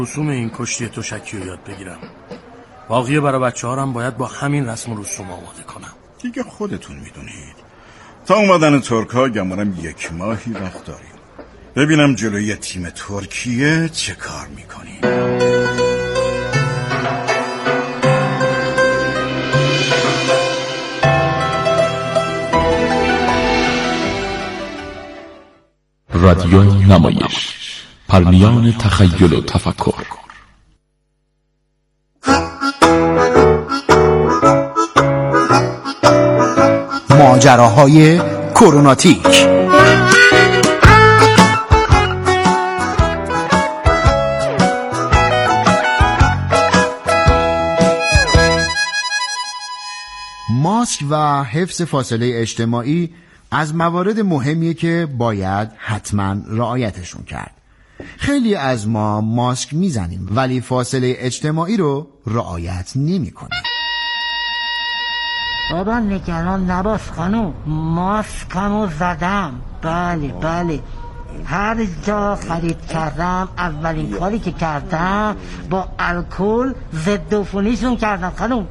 رسوم این کشتی تشکی رو یاد بگیرم. باقیه برای بچه‌هارم باید با همین رسم و رسوم آماده کنم. دیگه خودتون میدونید. تا اومدن ترک‌ها گمانم 1 ماهی وقت داریم. ببینم جلوی تیم ترکیه چه کار میکنیم. رادیو نمایش، پرنیان تخیل و تفکر. ماجراهای کروناتیک. ماسک و حفظ فاصله اجتماعی از موارد مهمیه که باید حتما رعایتشون کرد. خیلی از ما ماسک میزنیم ولی فاصله اجتماعی رو رعایت نمی کنیم. بابا نگران نباش خانوم، ماسکمو زدم. بله هر جا خرید کردم اولین کاری که کردم با الکل ضد عفونیشون کردم خانوم.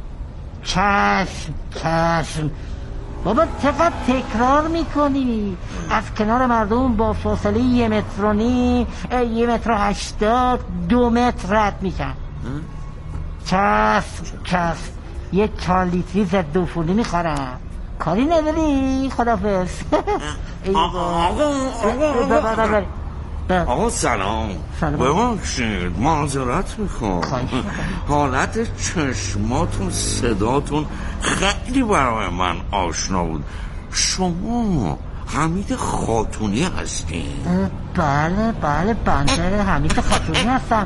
چشم بابا چقدر تکرار میکنی؟ از کنار مردم با فاصله 1.5 متر، 1.80 متر، 2 متر رد میشن. چشم 1 4 لیتری ضد عفونی میخورم. کاری نداری؟ خدافظ. آقا سلام. ببخشید معذرت میخوام. حالت چشماتون، صداتون خیلی برای من آشنا بود. شما حمید خاتونی هستین؟ بله بنده حمید خاتونی هستم.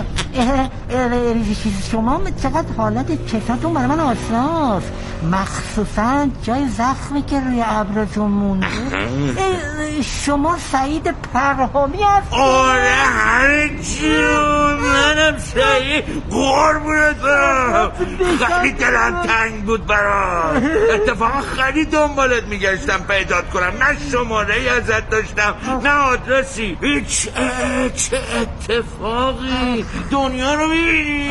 شما چقدر حالت چشماتون برای من آشناست، مخصوصا جای زخمی که روی ابرتون مونده. شما سعید پرهامی هستید؟ آره هرچیون، منم سعید. قربونت برم. خیلی دلم تنگ بود برات. اتفاقا خیلی دنبالت میگشتم پیدات کنم. نه شماره ازت داشتم نه آدرسی. چه اتفاقی. دنیا رو میبینی؟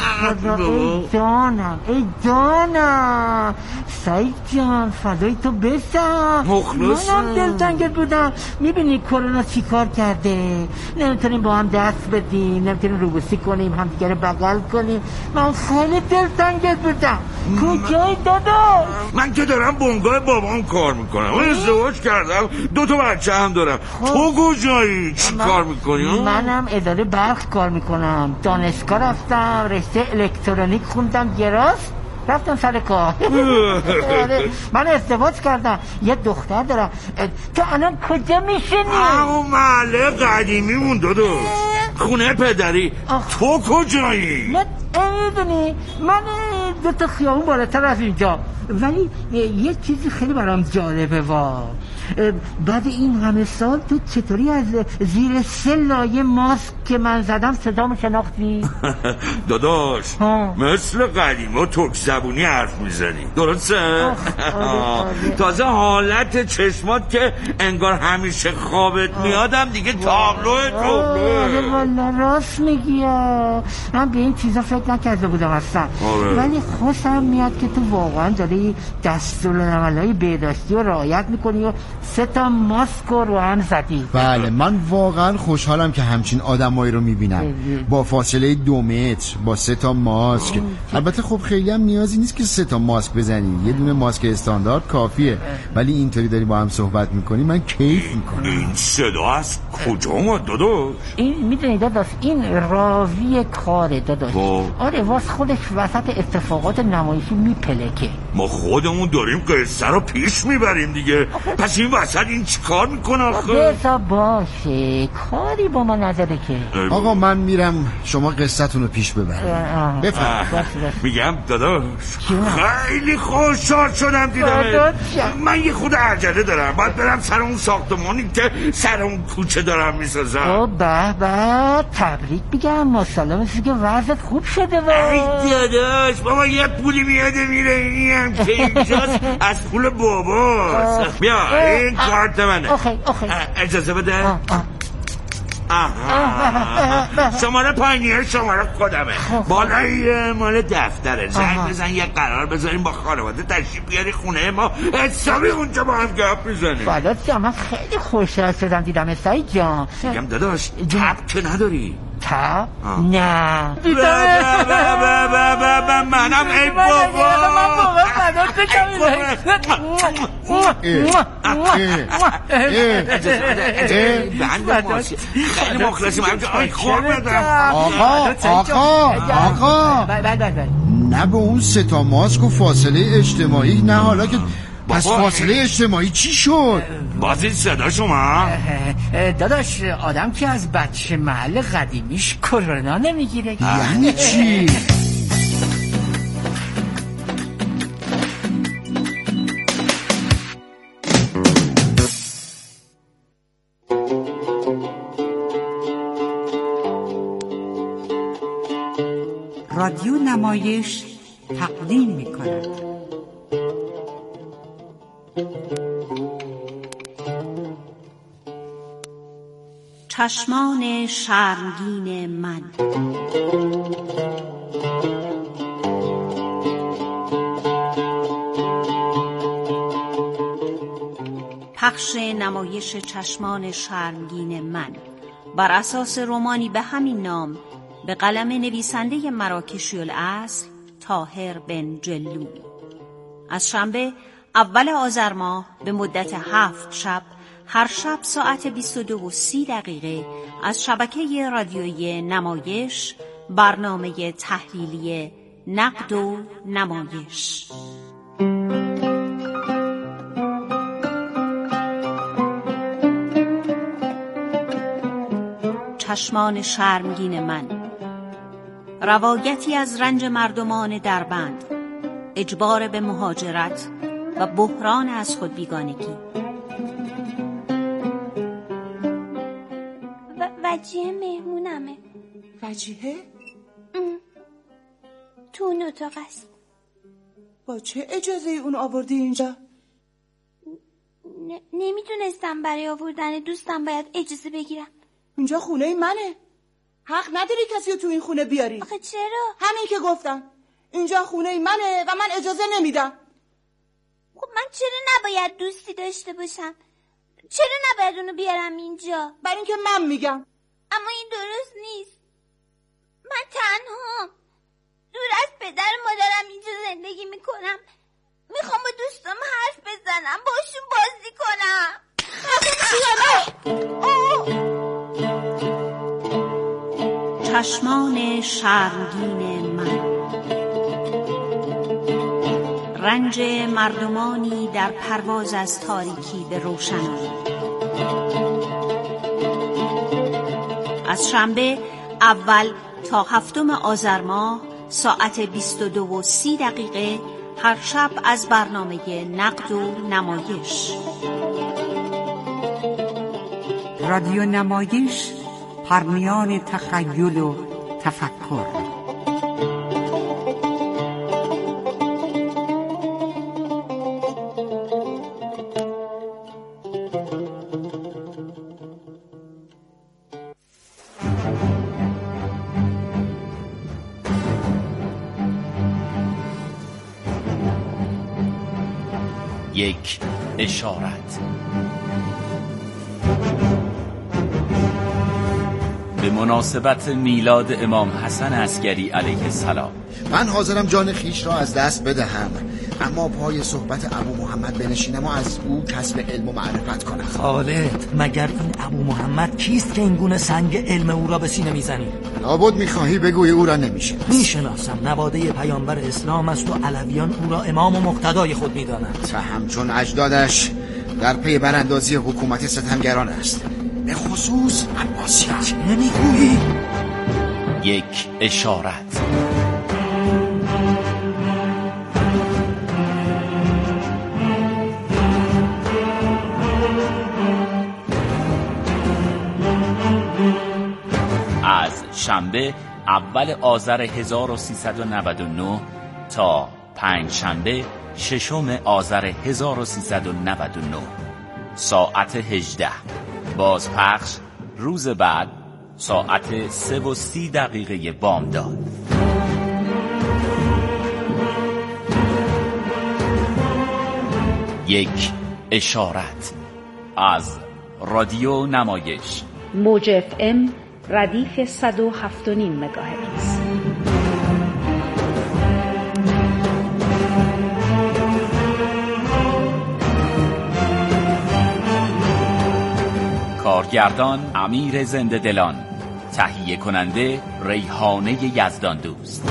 ای جانم سعید جان، فدای تو بشم. مخلصم. منم دلتنگت بودم. میبینی کرونا چی کار کرده؟ نمیتونیم با هم دست بدیم، نمیتونیم روبوسی کنیم، هم دیگه رو بغل کنیم. من خیلی دلتنگت بودم. کجای داداش؟ من که دارم بنگاه بابام کار میکنم. من ازدواج کردم، 2 تا بچه هم دارم. تو کجایی؟ چی کار میکنی؟ منم اداره برق کار میکنم. دانشگاه رفتم، رشته الکترونیک خوندم، گراس رفتم سر کار. من ازدواج کردم، یه دختر دارم. تو الان کجا میشینی؟ همون محله قدیمیمون داداش، خونه پدری. تو کجایی؟ میدونی من 2 تا خیابون بالاتر از اینجا. ولی یه چیزی خیلی برام جالبه. بعد این همه سال تو چطوری از زیر 3 لایه ماسک که من زدم صدامو شناختی؟ داداش مثل قدیم و ترک زبونی حرف میزنی، درسته؟ تازه حالت چشمات که انگار همیشه خوابت میادم دیگه تابلوه. والا راست میگی. من به این چیزا فکر نکرده بودم اصلا. ولی خوشم میاد که تو واقعا داری دستورالعمل‌های بهداشتی رو رعایت میکنی و 3 تا ماسک رو هم زدی. بله من واقعا خوشحالم که همچین آدمایی رو میبینم با فاصله 2 متر، با 3 تا ماسک. البته خب خیلی هم نیازی نیست که 3 تا ماسک بزنی، یه دونه ماسک استاندارد کافیه. ولی اینطوری داری با هم صحبت میکنی من کیف میکنم. این صدا از کجا اومد داداش؟ این میدونی داداش، این راوی کاره داداش. آره واس خودش وسط اتفاقات نمایشی میپلکه. ما خودمون داریم قصه رو پیش میبریم دیگه. پس این وسط این چی کار میکنه آخه؟ بذار باشه، کاری با ما نداره که. آقا من میرم، شما قصتون رو پیش ببرید. بفرمایید. میگم داداش خیلی خوشحال شدم دیدم. من یه خود عجله دارم، باید برم سر اون ساختمانی که سر اون کوچه دارم میسازم. به تبریک بگم، ماشاءالله مثل که وضعت خوب شده. ای داداش بابا یه پولی میاده میره، اینی هم که اینجاست از پول باباست. بیا این کارت منه. اوکی. اجازه بده. شماره پایینیه، شماره خودمه. بالایی مال دفتره. زنگ بزن یه قرار بذاریم با خانواده تشریف بیاری خونه ما، حسابی اونجا با هم گپ میزنیم. فدات شم، من خیلی خوشحال شدم دیدم سعید جان. میگم داداش تب که نداری؟ تب؟ نه. منم ای بابا. خیلی مخلصیم. آقا نه به اون 3 تا ماسک و فاصله اجتماعی، نه حالا که پس فاصله اجتماعی چی شد؟ بازی صدا شما؟ داداش آدم که از بچه محل قدیمیش کرونا نمیگیره. یعنی چی؟ رادیو نمایش تقدیم می‌کند چشمان شرمگین من. پخش نمایش چشمان شرمگین من بر اساس رمانی به همین نام به قلم نویسنده مراکشی الاصل طاهر بن جلو. از شنبه اول آذر ماه به مدت 7 شب، هر شب ساعت 22:30 از شبکه رادیویی نمایش، برنامه تحلیلی نقد و نمایش. چشمان شرمگین من، روایتی از رنج مردمان دربند، اجبار به مهاجرت و بحران از خود بیگانگی. وجیه مهمونمه. وجیه؟ تو اون اتاق است. با چه اجازه اون آوردی اینجا؟ نمیدونستم برای آوردن دوستم باید اجازه بگیرم. اینجا خونه منه. حق نداری کسی رو تو این خونه بیاری. آخه چرا؟ همین که گفتم اینجا خونه منه و من اجازه نمیدم. خب من چرا نباید دوستی داشته باشم؟ چرا نباید اونو بیارم اینجا؟ برای اینکه من میگم. اما این درست نیست. من تنها دور از پدر مادرم اینجا زندگی میکنم. میخوام با دوستم حرف بزنم، باشون بازی کنم. چشمان شرمگین من، رنج مردمانی در پرواز از تاریکی به روشنایی. از شنبه اول تا 7 آذر ماه ساعت 22:30 هر شب از برنامه نقد و نمایش. رادیو نمایش، پرنیان تخیل و تفکر. یک اشارت. به مناسبت میلاد امام حسن عسگری علیه السلام من حاضرم جان خیش را از دست بدهم، اما پای صحبت ابو محمد بنشینم و از او کسب علم و معرفت کنم. خالد، مگر این ابو محمد کیست که این گونه سنگ علم او را به سینه میزنی؟ لابد میخواهی بگوی او را نمیشناسی. میشناسم، نواده پیامبر اسلام است و علویان او را امام و مقتدای خود میدانند و همچون اجدادش در پی براندازی حکومت ستمگران است، به خصوص عباسیت. نمیگویی؟ یک اشارت. از شنبه اول آذر 1399 تا پنجشنبه 6 آذر 1399 ساعت 18. بازپخش روز بعد ساعت 3:30 بامداد. یک اشارت از رادیو نمایش، موج FM ردیف 107.5 مگاهرتز. کارگردان امیر زنده دلان، تهیه کننده ریحانه یزدان دوست.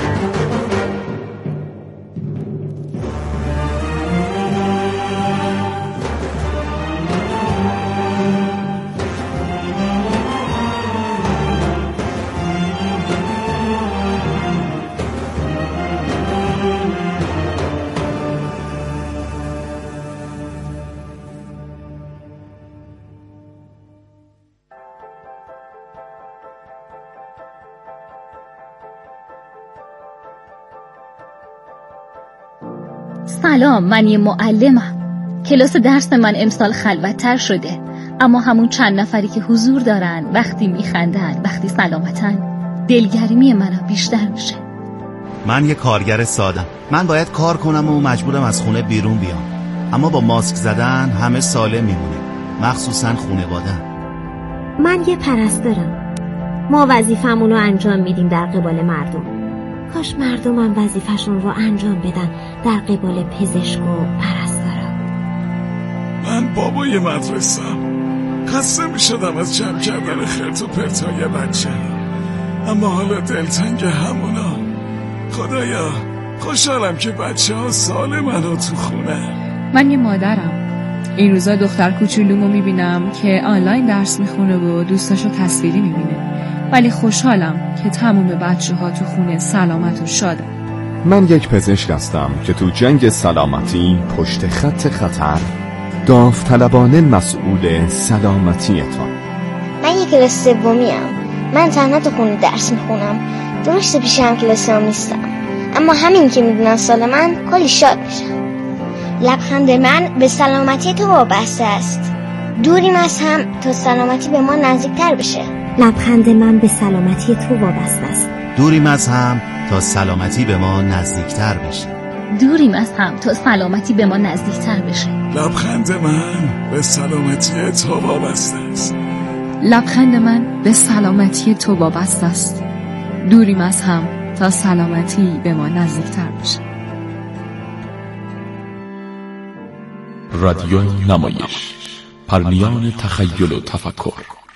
سلام، من یه معلمم. کلاس درس من امسال خلوت‌تر شده، اما همون چند نفری که حضور دارن، وقتی میخندن، وقتی سلامتن، دلگرمی منم بیشتر میشه. من یه کارگر سادم. من باید کار کنم و مجبورم از خونه بیرون بیام، اما با ماسک زدن همه سالم میمونیم، مخصوصا خانواده‌ام. من یه پرستارم. ما وظیفمون رو انجام میدیم در قبال مردم. کاش مردمم وظیفه‌شون رو انجام بدن در قبال پزشک و پرستارا. من بابای مدرسه‌ام. خسته میشدم از جمع کردن خرت و پرتای بچه، اما حالا دلتنگ همونا. خدایا خوشحالم که بچه ها سالمن و تو خونه. من یه مادرم. این روزا دختر کوچولومو میبینم که آنلاین درس میخونه و دوستاشو تصویری میبینه، ولی خوشحالم که تمام بچه‌ها تو خونه سلامت و شادن. من یک پزشک هستم که تو جنگ سلامتی پشت خط خطر داوطلبانه مسئول سلامتیتان. من یک کلاس سومیم. من تنها تو خونه درس میخونم. درسته پیشم کلاسام نیستم، اما همین که میدونن سال من کلی شاد میشم. لبخند من به سلامتی تو وابسته است. دوریم از هم تا سلامتی به ما نزدیکتر بشه. لبخند من به سلامتی تو وابسته است. دوریم از هم تا سلامتی به ما نزدیکتر بشه. دوریم از هم تا سلامتی به ما نزدیکتر بشه. لبخند من به سلامتی تو وابسته است. لبخند من به سلامتی تو وابسته است. دوریم از هم تا سلامتی به ما نزدیکتر بشه. رادیو نمایش، پرنیان تخیل و تفکر.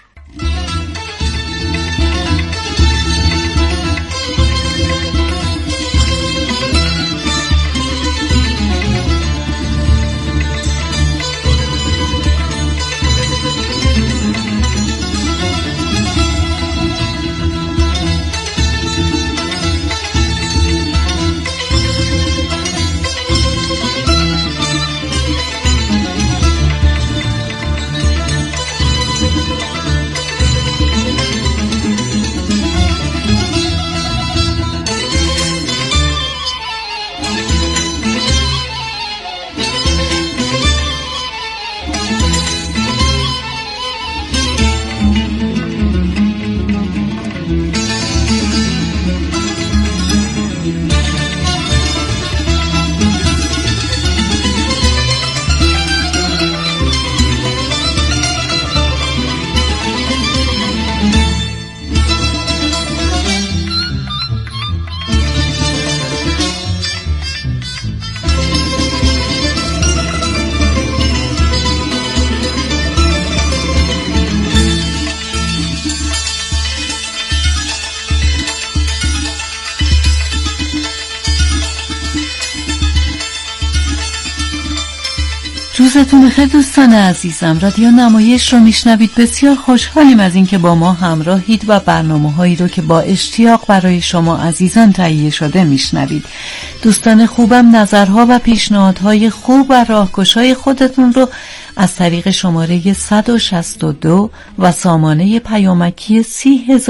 روزتون بخیر دوستان عزیزم. رادیو نمایش رو میشنوید. بسیار خوشحالیم از اینکه با ما همراهید و برنامه‌هایی رو که با اشتیاق برای شما عزیزان تهیه شده میشنوید. دوستان خوبم نظرها و پیشنهادهای خوب و راهگشای خودتون رو از طریق شماره 162 و سامانه پیامکی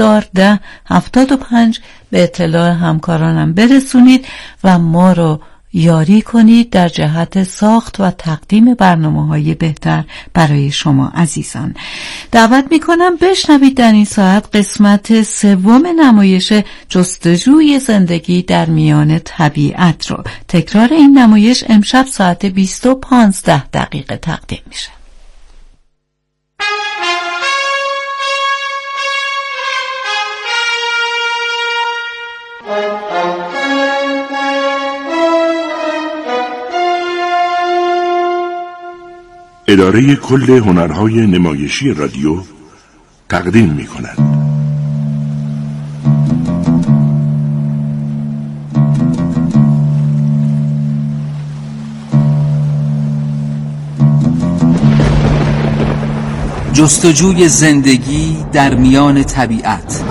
301075 به اطلاع همکارانم برسونید و ما رو یاری کنید در جهت ساخت و تقدیم برنامه‌های بهتر برای شما عزیزان. دعوت می‌کنم بشنوید در این ساعت قسمت 3 نمایش جستجوی زندگی در میان طبیعت رو. تکرار این نمایش امشب ساعت 20:15 تقدیم میشه. اداره کل هنرهای نمایشی رادیو تقدیم می کند. جستجوی زندگی در میان طبیعت.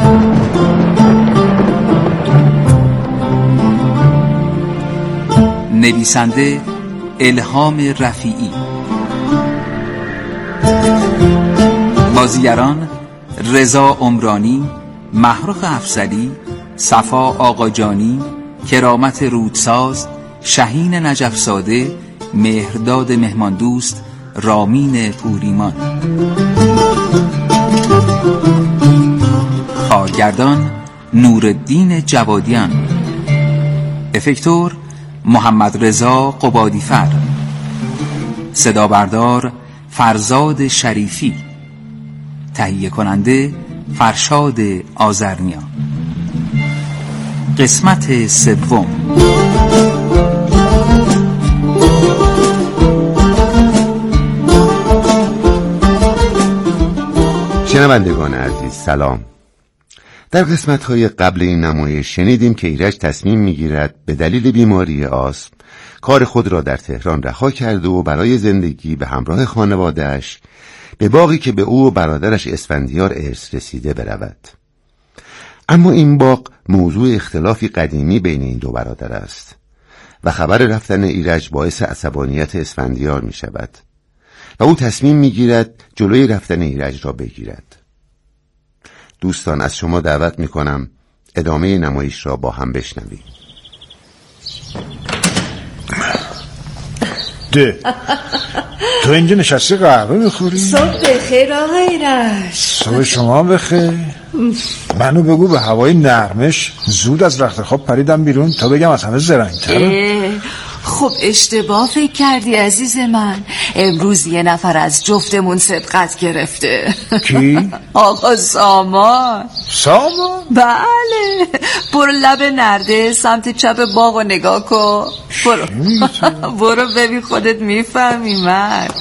نویسنده الهام رفیعی. بازیگران رضا عمرانی، محروق افضلی، صفا آقاجانی، کرامت رودساز، شهین نجف‌زاده، مهرداد مهماندوست، رامین پوریمان. کارگردان نورالدین جوادیان. افکتور محمد رضا قبادیفر. صدا بردار فرزاد شریفی. تهیه کننده فرشاد آذرنیا. قسمت 3. شنوندگان عزیز سلام. در قسمت‌های قبل این نمایش شنیدیم که ایرج تصمیم می‌گیرد به دلیل بیماری آسم کار خود را در تهران رها کرده و برای زندگی به همراه خانواده‌اش به باغی که به او و برادرش اسفندیار ارث رسیده برود. اما این باغ موضوع اختلافی قدیمی بین این دو برادر است و خبر رفتن ایرج باعث عصبانیت اسفندیار می شود و او تصمیم می گیرد جلوی رفتن ایرج را بگیرد. دوستان از شما دعوت می کنم ادامه نمایش را با هم بشنوید. تو اینجا نشستی قهوه میخوری؟ صبح بخیر آقای ایرج. صبح شما بخیر. منو بگو به هوای نرمش زود از رخت خواب پریدم بیرون تا بگم از همه زرنگ‌تره. خب اشتباه فکر کردی عزیز من. امروز یه نفر از جفتمون سبقت گرفته. کی؟ آقا سامان. سامان؟ بله. برو لب نرده سمت چپ باغ و نگاه کن. برو ببین خودت میفهمی مرد.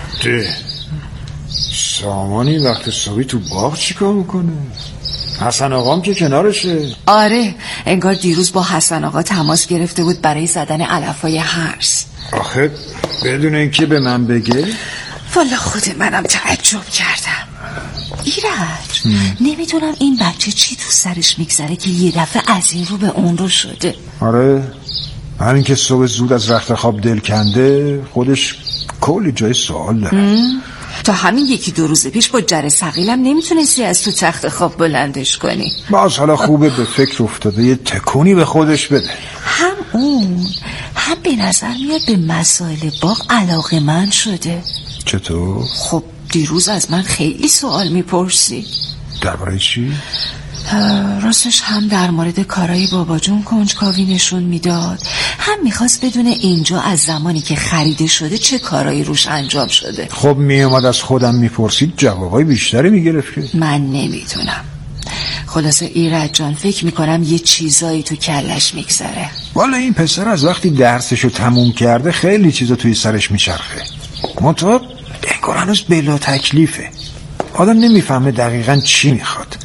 سامانی وقت صبحی تو باغ چیکار میکنه؟ حسن آقام که کنارشه. آره انگار دیروز با حسن آقا تماس گرفته بود برای زدن علفای هرس. آخه بدون اینکه به من بگه؟ والا خود منم تعجب کردم. ایرج نمیدونم این بچه چی تو سرش میگذره که یه دفعه از این رو به اون رو شده. آره همین که صبح زود از رخت خواب دل کنده خودش کلی جای سوال داره. تا همین 1-2 روز پیش با جره ثقیلم نمیتونستی از تو تخت خواب بلندش کنی. باز حالا خوبه به فکر افتاده یه تکونی به خودش بده. هم اون هم به نظر میاد به مسائل باغ علاقه‌مند شده. چطور؟ خب دیروز از من خیلی سوال میپرسی. درباره چی؟ راستش هم در مورد کارهای بابا جون کنجکاوی نشون میداد، هم میخواست بدونه اینجا از زمانی که خریده شده چه کارهایی روش انجام شده. خب میومد از خودم میپرسید جوابای بیشتری میگرفت که من نمیدونم. خلاصه ایرج جان فکر میکنم یه چیزایی تو کلش میگذره. والا این پسر از وقتی درسشو تموم کرده خیلی چیزا توی سرش میچرخه، منتها انگار هنوز بلا تکلیفه. آدم نمیفهمه دقیقاً چی میخواد.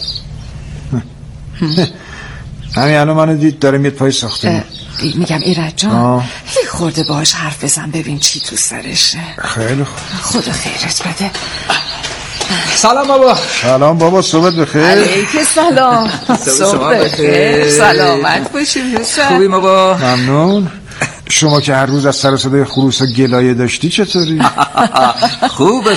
همین الان منو دید داره میاد پای ساختمون. میگم ایرج جان یه خورده باهاش حرف بزن ببین چی تو سرشه. خیلی خوب. خدا خیرت بده. سلام بابا. سلام بابا، صبحت بخیر. علیک سلام. صبح بخیر. سلامت باشی پسر. خوبی بابا؟ ممنون. شما که هر روز از سر صدای خروس و گلایه داشتی چطوری؟ خوبه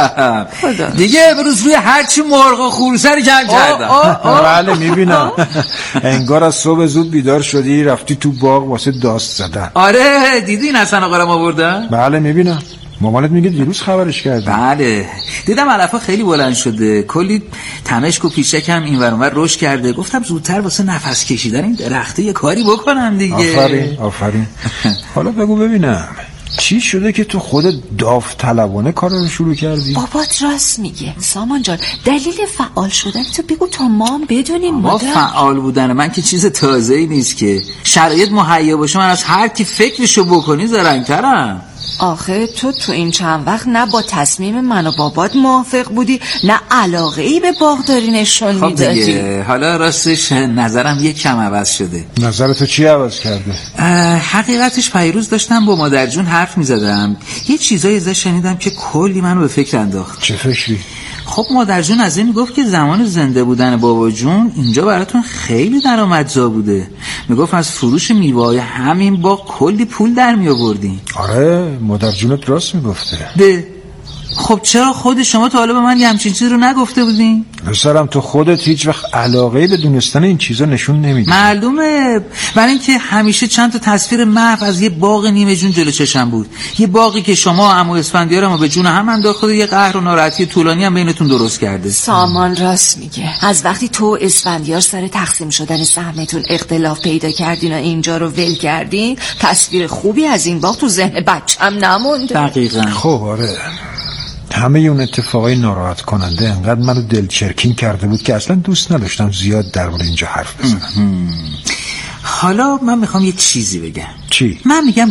دیگه امروز روی هرچی مرغ و خروسه رو کم کردم. بله میبینم. انگار از صبح زود بیدار شدی رفتی تو باغ واسه داست زدن. آره دیدی این حسن آقا رو آوردن؟ بله میبینم. مامانت میگه دیروز خبرش کردی. بله دیدم علفا خیلی بلند شده، کلی تمشک و پیشک هم این ور اون ور رشد کرده. گفتم زودتر واسه نفس کشیدن این درخته یه کاری بکنم دیگه. آفرین. حالا بگو ببینم چی شده که تو خودت داوطلبانه کار رو شروع کردی؟ بابات راست میگه سامان جان. دلیل فعال شدن تو بگو تا ما هم بدونیم. ما فعال بودن من که چیز تازه‌ای نیست که. شرایط مهیا باشه من از هر کی فکرشو بکنی زرنگ‌ترم. آخه تو این چند وقت نه با تصمیم من و بابات موافق بودی نه علاقه ای به باغداری نشون میدادی. دیگه حالا راستش نظرم یک کم عوض شده. نظر تو چی عوض کرده؟ حقیقتش پیروز داشتم با مادر جون حرف میزدم، یه چیزایی ازش شنیدم که کلی منو به فکر انداخت. چه فکری؟ خب مادر جون از این میگفت که زمان زنده بودن بابا جون اینجا براتون خیلی درآمدزا بوده. میگفت از فروش میوه‌های همین باغ کلی پول در میآوردین. آره مادر جونت راست میگفته. خب چرا خود شما تا حالا به من یه همچین چیزی رو نگفته بودین؟ پسرم تو خودت هیچ وقت علاقه‌ای به دونستن این چیزا نشون نمیدی. معلومه، برای اینکه همیشه چند تا تصویر محو از یه باغ نیمه جون جلو چشم بود. یه باغی که شما عمو اسفندیارمو به جون هم انداخت و یه قهر و ناراحتی طولانی هم بینتون درست کرده. سامان راست میگه. از وقتی تو اسفندیار سر تقسیم شدن سهمتون اختلاف پیدا کردین و اینجا رو ول کردین، تصویر خوبی از این باغ تو ذهن بچه‌م نمونده. دقیقاً. خب آره، همه اون اتفاقای ناراحت کننده انقدر منو دلچرکین کرده بود که اصلا دوست نداشتم زیاد درباره اینجا حرف بزنم. حالا من میخوام یه چیزی بگم. چی؟ من میگم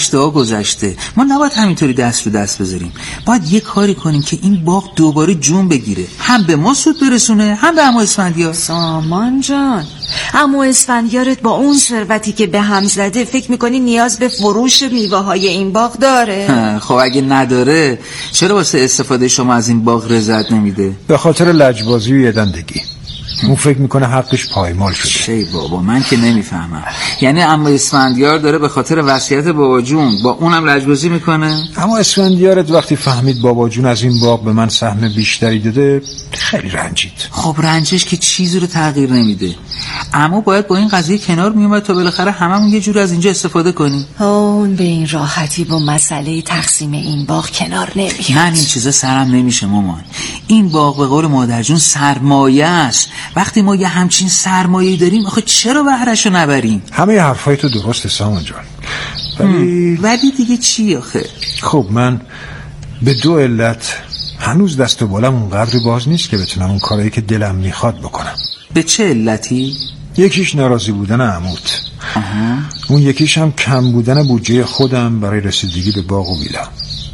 گذشته ما نباید همینطوری دست رو دست بذاریم. باید یه کاری کنیم که این باغ دوباره جون بگیره، هم به ما سود برسونه هم به عمو اسفندیار. سامان جان، عمو اسفندیارت با اون ثروتی که به هم زده فکر میکنی نیاز به فروش میوه های این باغ داره؟ خب اگه نداره چرا واسه استفاده شما از این باغ رضایت نمیده؟ به خاطر لجبازی و یدندگی. اون فکر میکنه حقش پایمال شده. شی بابا، من که نمیفهمم. یعنی عمو اسفندیار داره به خاطر وصیت بابا جون با اونم لجبازی میکنه؟ اما اسفندیارت وقتی فهمید بابا جون از این باغ به من سهم بیشتری داده خیلی رنجید. خب رنجش که چیزی رو تغییر نمیده. اما باید با این قضیه کنار میومد تا بالاخره هممون یه جور از اینجا استفاده کنیم. اون به این راحتی با مسئله تقسیم این باغ کنار نمیاد. من این چیزا سرم نمیشه مامان. این باغ به قول مادر جون سرمایه است. وقتی ما یه همچین سرمایه‌ای داریم آخه چرا بهره‌شو نبریم؟ همه حرفای تو درسته سامان جان، ولی دیگه چی آخه؟ خب من به 2 علت هنوز دست و بالم اونقدر باز نیست که بتونم اون کارایی که دلم میخواد بکنم. به چه علتی؟ یکیش ناراضی بودن عموت، اون یکیش هم کم بودن بودجه خودم برای رسیدگی به باغ و ویلا.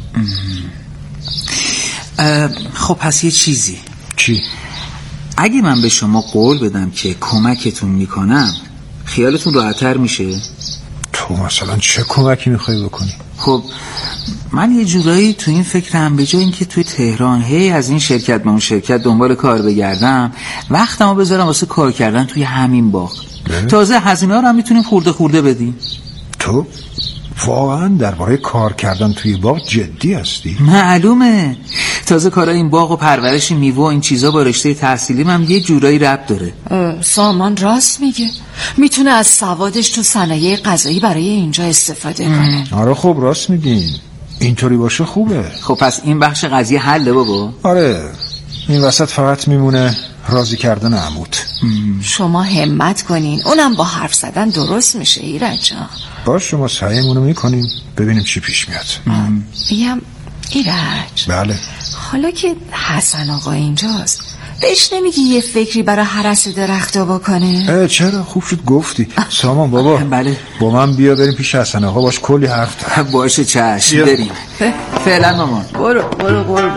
خب پس یه چیزی. چی؟ اگه من به شما قول بدم که کمکتون میکنم خیالتون راحت‌تر میشه؟ تو مثلا چه کمکی میخوای بکنی؟ خب من یه جورایی تو این فکرم به جای اینکه توی تهران هی از این شرکت به اون شرکت دنبال کار بگردم، وقتمو بذارم واسه کار کردن توی همین باغ. تازه هزینه ها رو هم میتونیم خورده بدیم. تو واقعا درباره کار کردن توی باغ جدی هستی؟ معلومه. تازه کارای این باغ و پرورش میوه و این چیزا با رشته تحصیلیم هم یه جورایی ربط داره. سامان راست میگه، میتونه از سوادش تو صنایع غذایی برای اینجا استفاده کنه. آره خب راست میگین، اینطوری باشه خوبه. خب پس این بخش قضیه حله بابا. آره، این وسط فقط میمونه راضی کردن عموت. شما همت کنین، اونم با حرف زدن درست میشه ایرج جان. باش، شما سعیمونو میکنیم ببینیم چی پیش میاد. بگم ایرج، بله، حالا که حسن آقا اینجاست بهش نمیگی یه فکری برای هرس درختا بکنه؟ چرا؟ خوب شد گفتی. سامان بابا، بله، با من بیا بریم پیش حسن آقا، باش کلی حرف دارم. باشه چشم، بریم. فعلا مامان. برو قربون.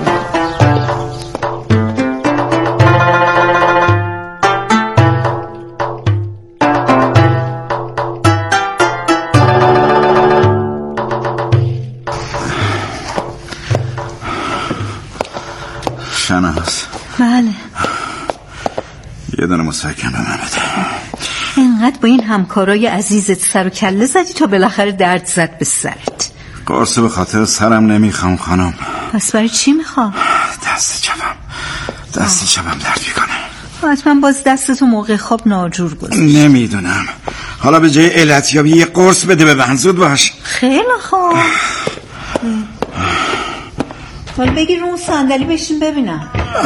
شناس، بله، یه دونه مسکن به من بده. انقدر با این همکارای عزیزت سر و کله زدی تا بالاخره درد زد به سرت. قرص به خاطر سرم نمیخوام خانم. پس برای چی میخوام؟ دست چپم درد میکنه. حتما باز دستتو موقع خواب ناجور گذاشت. نمیدونم. حالا به جای علتیابی یه قرص بده به من، زود باش. خیلی خوب. حالا بگیر رو اون صندلی بشین ببینم.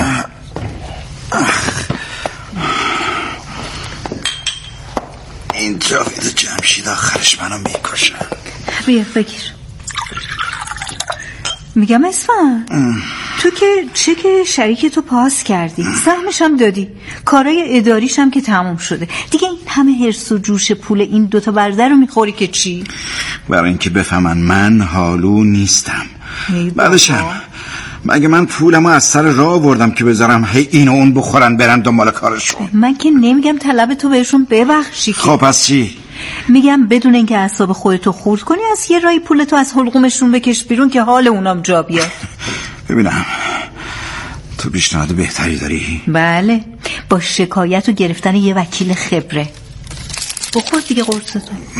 این جاوید و جمشید آخرش منو میکشن. بیا بگیر. میگم اسفند تو که چک شریک تو پاس کردی، سهمش هم دادی، کارای اداریش هم که تموم شده، دیگه این همه حرص و جوش پول این دوتا برادر رو میخوری که چی؟ برای اینکه بفهمن من حالو نیستم. بعدشم مگه من پولمو از سر راه آوردم که بذارم هی این و اون بخورن برن دنبال کارشون؟ من که نمیگم طلب تو بهشون ببخشی. خب پس چی؟ میگم بدون اینکه اعصاب خودتو خورد کنی از یه راهی پولتو از حلقومشون بکش بیرون که حال اونام جا بیاد. ببینم تو پیشنهاد بهتری داری؟ بله، با شکایت و گرفتن یه وکیل خبره. بخور دیگه قرصتو.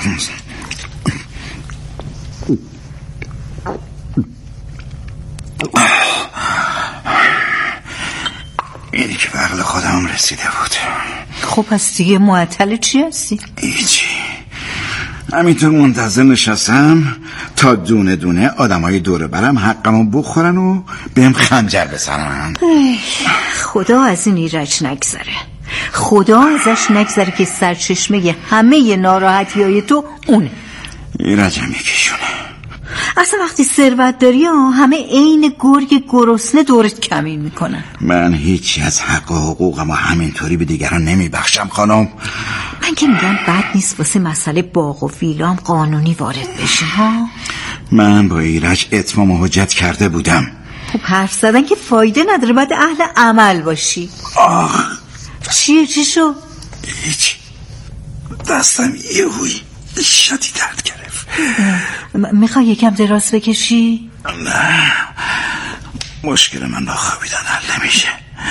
اینی که به عقل خودم رسیده بود. خب پس دیگه معطل چی هستی؟ هیچی، همینطور منتظر نشستم تا دونه دونه آدمای دور برم حقمو بخورن و بهم خنجر بزنن. خدا از این ایرج نگذره، خدا ازش نگذره که سرچشمه همه ناراحتیای تو اونه. ایرجم یکیشونه. اصلا وقتی ثروت داری همه عین گرگ گرسنه دورت کمین میکنن. من هیچی از حق و حقوقم و همینطوری به دیگران نمیبخشم خانم. من که میگم بد نیست واسه مسئله باغ و ویلام قانونی وارد بشیم ها. من با ایرج اتمام و حجت کرده بودم. خب حرف زدن که فایده نداره، باید اهل عمل باشی. چیه چی شو؟ هیچ، دستم یهویی شدید درد گرفت. میخوای یکم دراز بکشی؟ نه، مشکل من با خوابیدن حل نمیشه.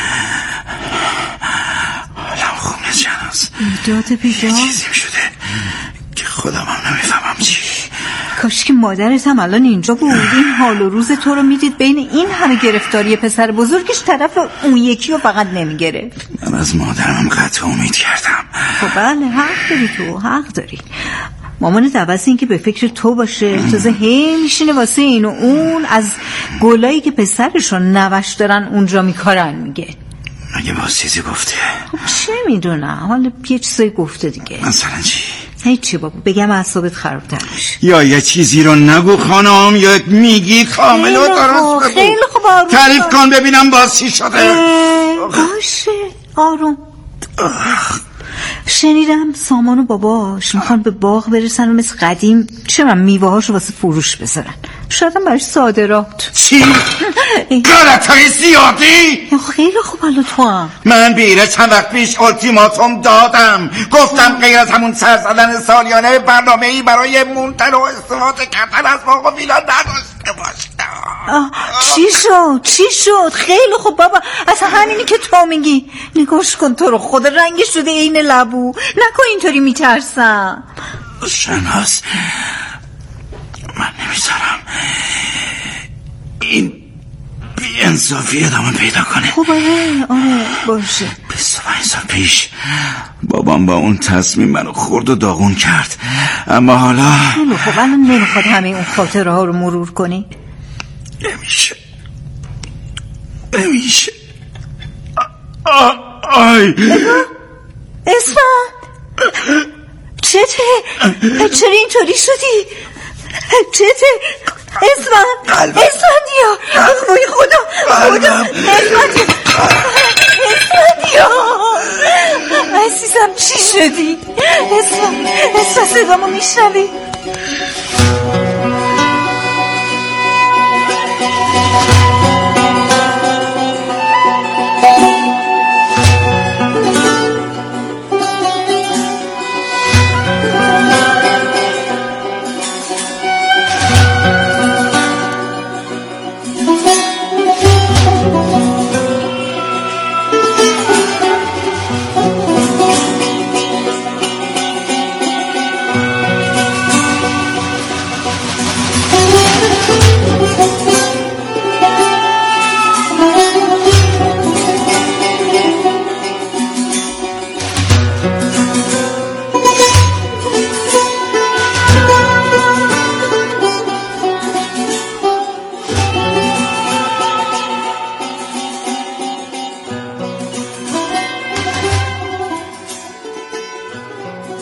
حالم خوب نیست جناز. بیداد یه چیزیم شده که خودم هم نمیفهمم چی. کاش که مادرت هم الان اینجا بود، این حال و روز تو رو میدید بین این همه گرفتاری پسر بزرگش طرف اون یکی رو فقط نمیگرفت. من از مادرم قطع امید کردم. خب بله، حق داری، تو حق داری. مامانت عوض این که به فکر تو باشه تازه هی میشینه واسه این و اون از گلایی که پسرشون نوش دارن اونجا میکارن میگه. مگه باز چیزی گفته؟ خب چه میدونم، حالا یه چیزایی گفته دیگه. مثلا چی؟ هیچی بابا، بگم اعصابت خرابتر میشه. یا یه چیزی رو نگو خانم، یا میگی کامل و درست بگو. خیلی خوب، آروم تعریف کن ببینم باز چی شده. باشه آروم. شنیدم سامان و باباش میخوان به باغ برسن و مثل قدیم میوه هاشو واسه فروش بذارن، شاید هم برای صادرات. چی؟ غلطای زیادی؟ خیلی خوب. حالا تو هم من به ایرج چند وقت پیش التیماتوم دادم، گفتم غیر از همون سر زدن سالیانه برنامه‌ای برای مونتن و استفاده کردن از باغ و ویلا نداشته باشه. چی شد؟ خیلی خوب بابا، اصلا همینی که تو میگی. نگاش کن تو رو خدا، رنگش شده این لبو، نکن اینطوری میترسم. شناس، من نمیذارم این بی انصافی ادامه پیدا کنه. خب آره باشه. 25 سال پیش بابام با اون تصمیم منو خورد و داغون کرد، اما حالا خب الان نمیخواد همه اون خاطره ها رو مرور کنی؟ نمیشه. اسفند چرا اینطوری شدی؟ اسفند یا وای خدا اسفند یا عزیزم چی شدی؟ اسفند صدامو میشنوی؟